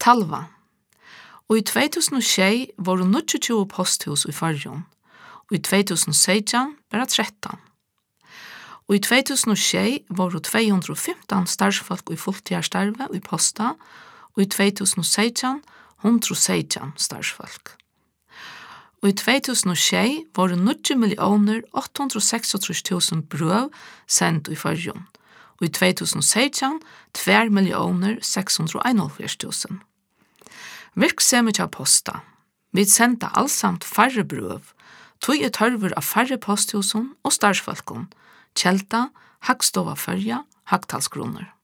Talva. Og i 2006 var det 29 posthus i Førjun, og i 2016 bare 13. Og i 2006 var det 215 starsfolk i fulltidsstarve i posta, og i 2016 116 starsfolk. Og i 2006 var det 90.836.000 brøv sendt i Førjun, og i 2016 2.641.000. Virksemmet av posta. Vi sendte allsamt færre brøv, tog tørver av færre posthusen og starsfolken, Kjelta, Hagstova Førja, Hagtalskroner.